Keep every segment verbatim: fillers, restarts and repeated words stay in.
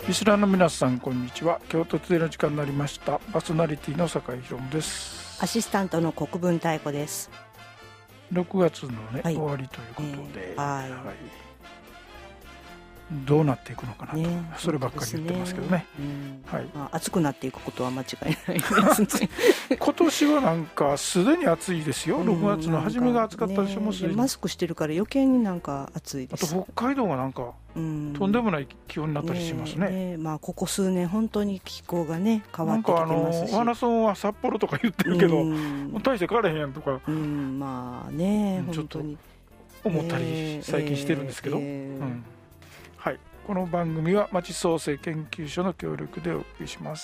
リスナーの皆さんこんにちは。京都トゥデイの時間になりました。パーソナリティの酒井宏夢です。 アシスタントの国分太子です。 ろくがつの、ねはい、 終わりということで、 えーはいはい、どうなっていくのかなと、 ね、 そればっかり言ってますけどね、 うんはいまあ、暑くなっていくことは間違いないですね今年はなんかすでに暑いですよ。ろくがつの初めが暑かったでしょ、 ね、 もうすでに。 マスクしてるから余計になんか暑いです。 あと北海道がなんか、うん、とんでもない気温になったりしますね。 ねね、まあ、ここ数年本当に気候がね変わってきてますし、なんかあのお花村は札幌とか言ってるけど、うん、大して変われへんやんとか、 うん、まあね、 うん、 本当に思ったり最近してるんですけど、えーえーうん、はい、この番組は町創生研究所の協力でお送りします。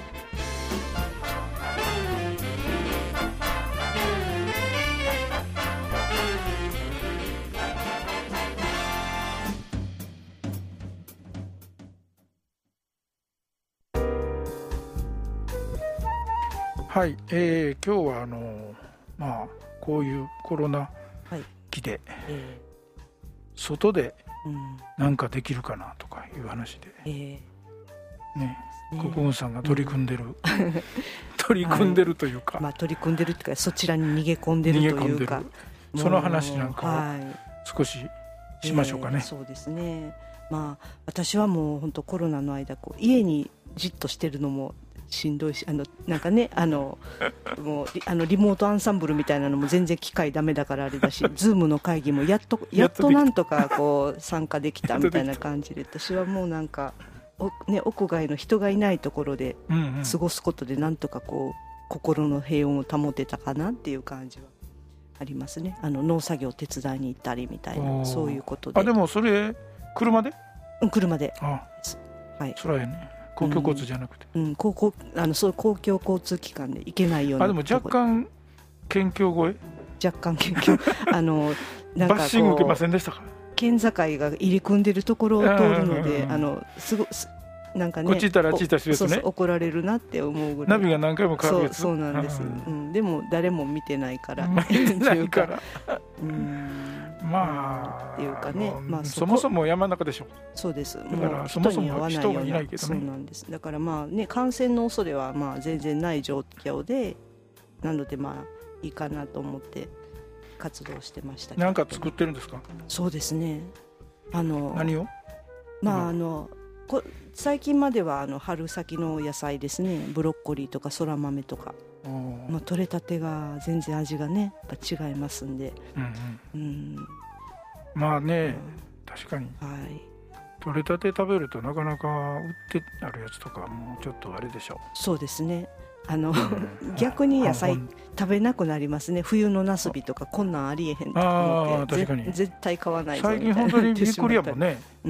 はい、えー、今日はあのまあこういうコロナ期で、はい、えー、外で何かできるかなとかいう話で、えー、ね、国分さんが取り組んでる、うん、取り組んでるというか、 はいまあ、取り組んでるというかそちらに逃げ込んでるというか、 その話なんかを少ししましょうかね。 えー、そうですね。まあ私はもう本当コロナの間こう家にじっとしてるのもしんどいし、あのなんかねあのもうあのリモートアンサンブルみたいなのも全然機械ダメだからあれだしズームの会議もやっとやっとなんとかこう参加できたみたいな感じで、私はもうなんかお、ね、屋外の人がいないところで過ごすことでなんとかこう心の平穏を保てたかなっていう感じはありますね。あの農作業手伝いに行ったりみたいな、そういうことで。 あでもそれ車で、 うん、車で、 ああ、はい、それはね公共交通じゃなくて、 うんうん、公共あのそういう公共交通機関で行けないような。 あでも若干県境越え若干県境あのなんかこうバッシング受けませんでしたか。 県境が入り組んでるところを通るので、あのすごなんかねこっち行ったらあっち行ったりするやつね。 そうそう怒られるなって思うぐらいナビが何回も変わるやつ。 そう、そうなんです、うん、でも誰も見てないから見てないからうんまあっていうかね、まあ、 そ, そもそも山の中でしょ。 そうです。 だからそもそも人がいないけどね。 そうなんです。だからまあね感染の恐れはまあ全然ない状況で、なのでまあいいかなと思って活動してましたけど。 なんか作ってるんですか。 そうですね。あの何を？ まああのこ最近まではあの春先の野菜ですね、ブロッコリーとかそら豆とか、まあ取れたてが全然味がねやっぱ違いますんで。うん、うん、 まあね、うん、確かに。 はい。 取れたて食べるとなかなか売ってあるやつとかもちょっとあれでしょう。 そうですね。あの、うん、逆に野菜食べなくなりますね。冬のナスビとかこんなんありえへんと思って絶対買わないぞみたいな。 最近本当にびっくりやもんね、 うん、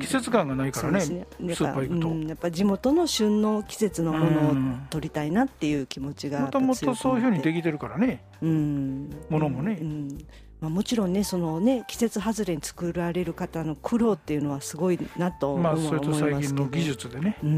季節感がないからね、スーパー行くと、 うん、やっぱ地元の旬の季節のものを取りたいなっていう気持ちがもともとそういうふうにできてるからね、うん、ものもね、 うんまあ、もちろんねそのね季節外れに作られる方の苦労っていうのはすごいなと思いますけど、 まあ、それと最近の技術でね、うん、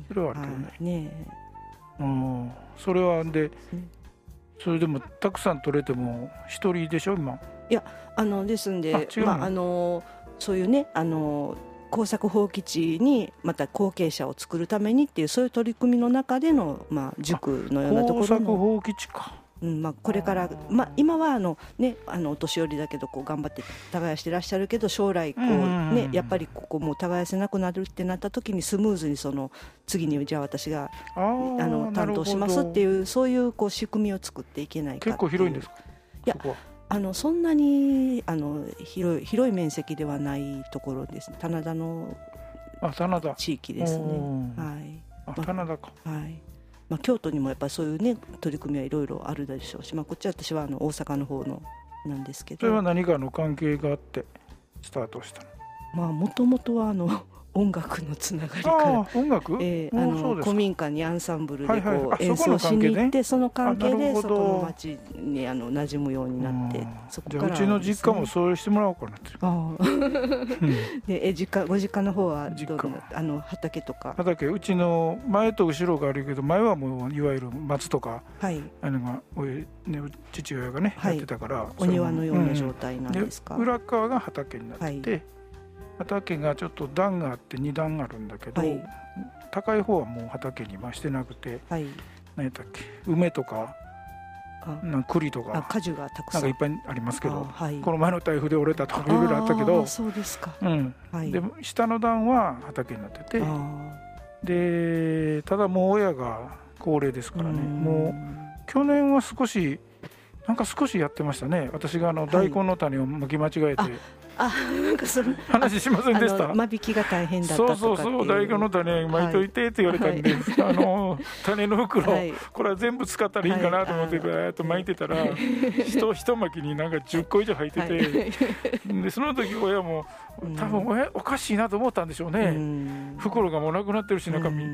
それはあるけどね、 はい、ねうん、それはで、うん、それでもたくさん取れても一人でしょ今。 いやあのですんであ、まあ、あのそういうねあの耕作放棄地にまた後継者を作るためにっていうそういう取り組みの中での、まあ、塾のようなところの耕作放棄地か、 うんまあ、これから、まあ、今はあの、ね、あのお年寄りだけどこう頑張って耕してらっしゃるけど将来こう、ね、やっぱりここもう耕せなくなるってなった時にスムーズにその次にじゃあ私があの担当しますっていうそういうこう仕組みを作っていけないかっていう。 結構広いんですか。 いやあのそんなにあの 広い、広い面積ではないところです。棚田の地域ですね。はい、 あ棚田か、 まあはいまあ、京都にもやっぱりそういう、ね、取り組みはいろいろあるでしょうし、まあ、こっちは私はあの大阪の方のなんですけど。 それは何かの関係があってスタートしたの。 もともとはあの音楽のつながりからあ音楽、 えー、あの古民家にアンサンブルでこう、はいはい、演奏しに行って、その関係でそこの町にあの馴染むようになって、そこから、ね、 じゃあうちの実家もそうしてもらおうかなってあでえ実家ご実家の方はどうあの畑とか。 畑うちの前と後ろがあるけど、前はもういわゆる松とか、はい、あのがおね、父親がね、はい、やってたからお庭のような状態なんですか。 で裏側が畑になってて、はい畑がちょっと段があってに段あるんだけど、はい、高い方はもう畑に増してなくて、はい、何やったっけ、梅とかなん栗とか果樹がたくさんなんかいっぱいありますけど、はい、この前の台風で折れたとかいろいろあったけど、 そうですか、 うんはい、で下の段は畑になってて、でただもう親が高齢ですからね、もう去年は少しなんか少しやってましたね。私があの大根の種を巻き間違えて、はい、 あなんかその話しませんでした？ 間引きが大変だったとかっていう。 そうそうそう、大根の種巻いといてって言われたんで、はい、あの種の袋、はい、これは全部使ったらいいかなと思ってバーッと巻いてたら、一一巻きになんかじゅっこ以上入ってて、はい、でその時親も多分親おかしいなと思ったんでしょうね、うん、袋がもうなくなってるし中身、うん、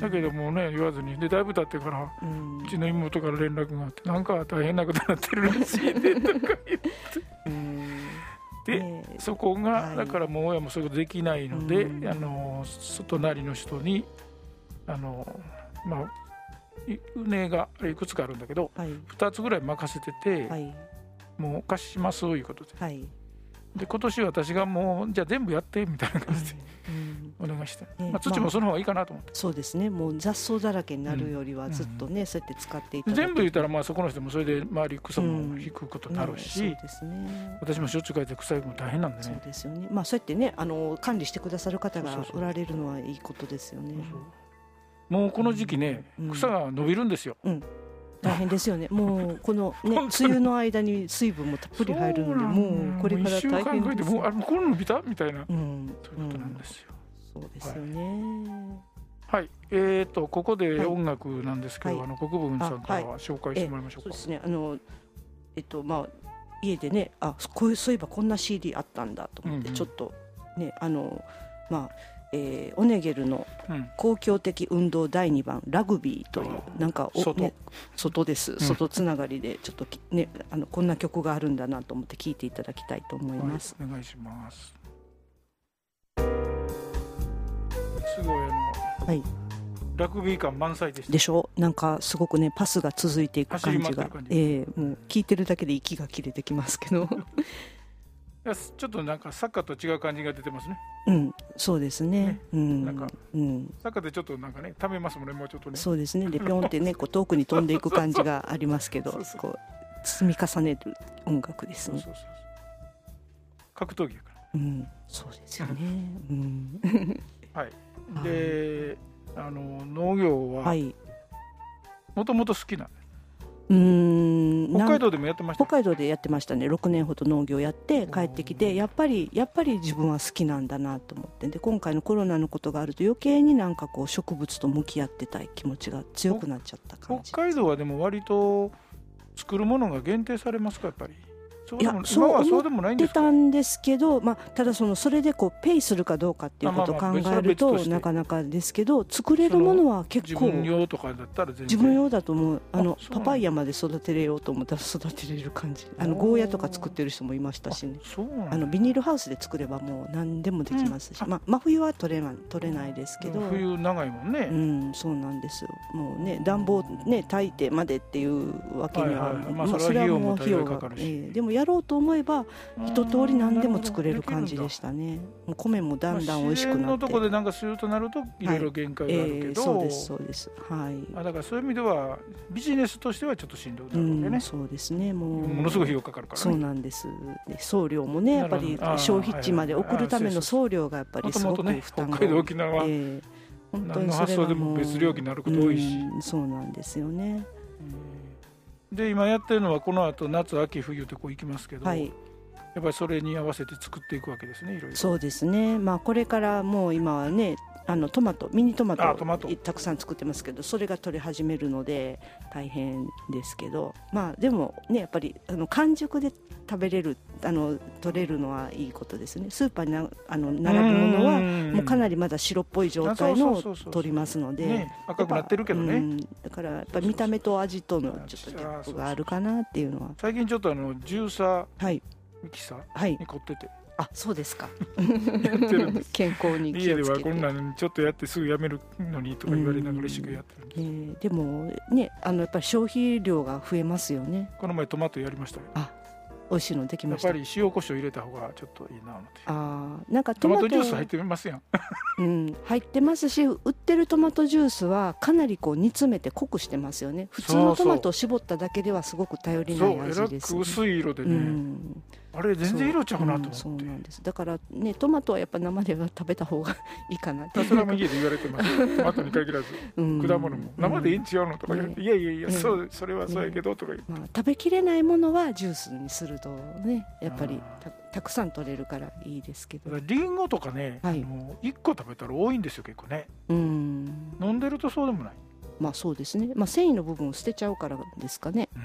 だけどもうね言わずに、でだいぶ経ってから、うん、うちの妹から連絡があって、なんか大変なことになってるらしいでとか言って、うんで、ね、そこが、はい、だからもう親もそういうことできないので、うん、あの隣の人にあのまあ畝がいくつかあるんだけど、はい、ふたつぐらい任せてて、はい、もう貸しますということで、はい、で今年私がもうじゃあ全部やってみたいな感じで、うん、お願いして、ねまあ、土もその方がいいかなと思って、まあ、 そうですね、もう雑草だらけになるよりはずっとね、うん、そうやって使っていただいて、 全部言ったらまあそこの人もそれで周り草も引くことになるし、うんねそうですね、私もしょっちゅう書いて草引くの大変なんでね。 そうですよね、まあ、そうやってねあの管理してくださる方がおられるのはいいことですよね。そうそうもうこの時期ね、うん、草が伸びるんですよ、うん大変ですよね。もうこのね梅雨の間に水分もたっぷり入るので、もうこれから大変です。いっしゅうかんぐらいでもうあれこれ伸びたみたいな、うん、そういうことなんですよ、 うん、そうですよね。 はい、はい、えーとここで音楽なんですけど、はい、あの国分さんから紹介してもらいましょうか。 そうですね、あのえっとまあ家でねあこういうそういえばこんな シーディー あったんだと思って、うんうん、ちょっとねあのまあえー、オネゲルの公共的運動だいにばんラグビーという、うん、なんかお、外、ね、外です、うん、外つながりでちょっと、ね、あのこんな曲があるんだなと思って聴いていただきたいと思います、 はい、お願いします。すごいあの、はい、ラグビー感満載でした。 でしょ、なんかすごくねパスが続いていく感じが感じ、えー、もう聴いてるだけで息が切れてきますけどちょっとなんかサッカーと違う感じが出てますね。 うん、そうですね。ねうん、 なんか、うん、サッカーでちょっとなんかね、ためますもんね、もうちょっとね。 そうですね。で、ピョンってね、こう遠くに飛んでいく感じがありますけど、そうそうこう積み重ねる音楽ですね。そうそうそう格闘技やから。 うん、そうですよね。うん、 はい。で、あの農業はもともと好きなんです。うーん北海道でもやってました。 北海道でやってましたね。ろくねんほど農業やって帰ってきて、やっぱりやっぱり自分は好きなんだなと思って、で今回のコロナのことがあると余計になんかこう植物と向き合ってたい気持ちが強くなっちゃった感じ。 北海道はでも割と作るものが限定されますか、やっぱり。 いやそう思ってたんですけど、まあ、ただそのそれでこうペイするかどうかっていうことを考えるとなかなかですけど、作れるものは結構自分用とかだったら全然自分用だと思う。あのパパイヤまで育てれようと思ったら育てれる感じ。あのゴーヤとか作ってる人もいましたしね。あのビニールハウスで作ればもう何でもできますし、うん、まあ、真冬は取れない取れないですけど、 冬長いもんね。 うん、そうなんですよ。もうね暖房ね炊いてまでっていうわけには、まあそれはもう費用がかかるし、えー、でもやろうと思えば一通り何でも作れる感じでしたね。もう米もだんだん美味しくなって、まあ、 自然のとこでなんかするとなるといろいろ限界があるけど、 はい、えー、そうですそうです、はい、 あだからそういう意味ではビジネスとしてはちょっとしんどいだろうね、うん、 そうですね。もうものすごい費用かかるからね。 そうなんです。で送料もねやっぱり消費地まで送るための送料がやっぱりすごく負担が、 北海道沖縄、えー、本当にそれはもう何の発送でも別料金になること多いし、 うん、そうなんですよね。 で今やってるのはこの後夏秋冬ってこういきますけど、はい、やっぱりそれに合わせて作っていくわけですね。いろいろそうですね、まあ、これからもう今はねあのトマトミニトマトをたくさん作ってますけど、それが取り始めるので大変ですけど、まあでもねやっぱりあの完熟で食べれるあの取れるのはいいことですね。スーパーになあの並ぶものはもうかなりまだ白っぽい状態のを取りますので、 赤くなってるけどね、うん、 だからやっぱり見た目と味とのちょっとギャップがあるかなっていうのは。 最近ちょっとあのジューサー、はいミキサーに凝ってて、 はい、あそうですかやってるんです健康に気をつけて。家ではこんなのちょっとやってすぐやめるのにとか言われながら一生懸命やってるんです、 えー、でもねあのやっぱり消費量が増えますよね。 この前トマトやりましたよ。 あ美味しいのできました。 やっぱり塩コショウ入れた方がちょっといいなので。 あなんかトマトジュース入ってますやんうん、入ってますし、売ってるトマトジュースはかなりこう煮詰めて濃くしてますよね。普通のトマトを絞っただけではすごく頼りない味です、ね、 そうえらく薄い色でね、うん、あれ全然色ちゃうなと思って。 そう、うん、そうなんです。だからね、トマトはやっぱ生では食べた方がいいかなって。 それも家で言われてますトマトに限らず、うん、果物も生でいいん違うのとか言われて、ね、いやいやいや、そうそれはそうやけどとか言って、 まあ、食べきれないものはジュースにするとね、やっぱり た, たくさん取れるからいいですけど。 リンゴとかね、はい、あのいっこ食べたら多いんですよ結構ね。うん、飲んでるとそうでもない。 まあそうですね、まあ、繊維の部分を捨てちゃうからですかね。 うん、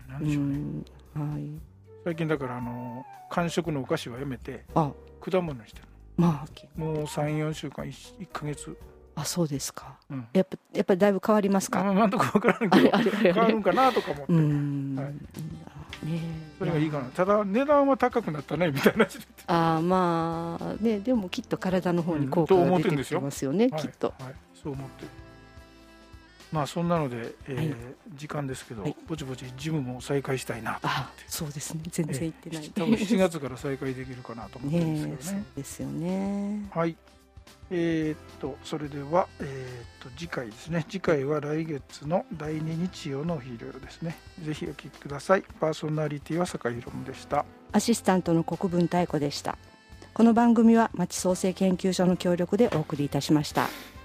なんでしょうね。うん、はい、最近だからあの間食のお菓子はやめて果物にしてる。まあ、もう さん,よん 週間 1, いっかげつ。あ、そうですか、うん、やっぱやっぱりだいぶ変わりますか。 まあ、なんとか分からないけど変わるんかなとか思って、うん、はい、ね、それがいいかな。ただ値段は高くなったねみたいな。 あまあね、でもきっと体の方に効果が出てきてますよね、うん、きっと、 はいはい、そう思ってる。まあそんなので、えーはい、時間ですけど、はい、ぼちぼちジムも再開したいなと思って。あ、そうですね、全然行ってない、えー、多分しちがつから再開できるかなと思ってるんですけどね。 そうですよね。 はい、えー、っとそれでは、えー、っと次回ですね。次回は来月のだいに日曜のお昼ですね。ぜひお聞きください。パーソナリティは坂井宏夢でした。 アシスタントの国分太子でした。この番組は町創生研究所の協力でお送りいたしました。